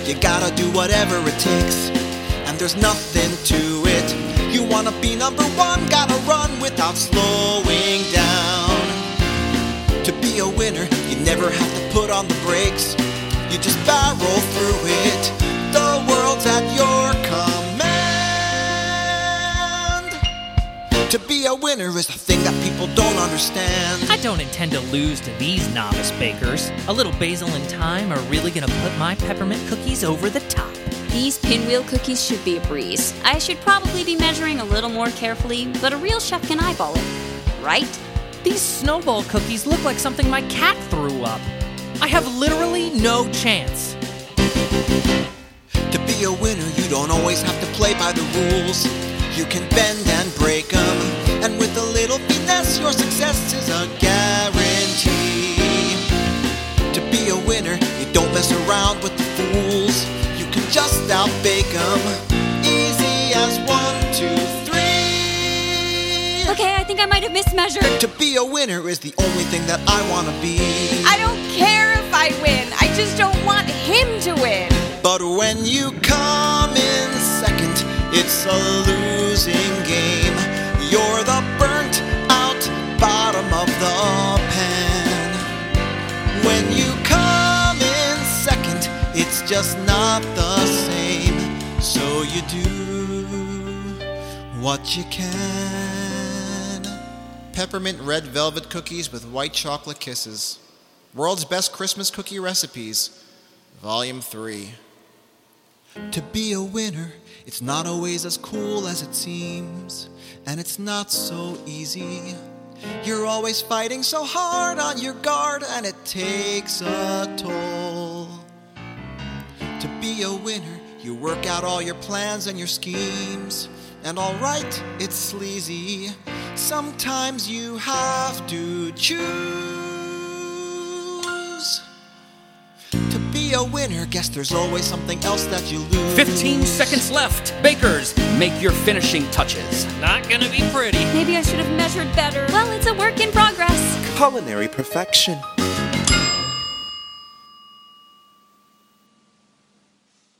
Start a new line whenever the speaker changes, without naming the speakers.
You gotta do whatever it takes, and there's nothing to it. You wanna be number one, gotta run without slowing down. To be a winner, you never have to put on the brakes. You just barrel through it. The world's at your command. To be a winner is a thing that people don't understand.
I don't intend to lose to these novice bakers. A little basil and thyme are really gonna put my peppermint cookies over the top.
These pinwheel cookies should be a breeze. I should probably be measuring a little more carefully, but a real chef can eyeball it, right?
These snowball cookies look like something my cat threw up. I have literally no chance.
To be a winner, you don't always have to play by the rules. You can bend and break them, and with a little finesse, your success is a guarantee. To be a winner, you don't mess around with the fools. You can just outbake them, easy as 1, 2, 3.
Okay, I think I might have mismeasured.
To be a winner is the only thing that I want to be.
I don't care if I win. I just don't want him to win.
But when you come in second, it's a losing game. You're the burnt out bottom of the pan. When you come in second, it's just not the same. So you do what you can. Peppermint red velvet cookies with white chocolate kisses. World's Best Christmas Cookie Recipes, Volume 3. To be a winner, it's not always as cool as it seems, and it's not so easy. You're always fighting so hard on your guard, and it takes a toll. To be a winner, you work out all your plans and your schemes, and alright, it's sleazy. Sometimes you have to choose. To be a winner, guess there's always something else that you lose.
15 seconds left. Bakers, make your finishing touches.
Not gonna be pretty.
Maybe I should have measured better. Well, it's a work in progress.
Culinary perfection.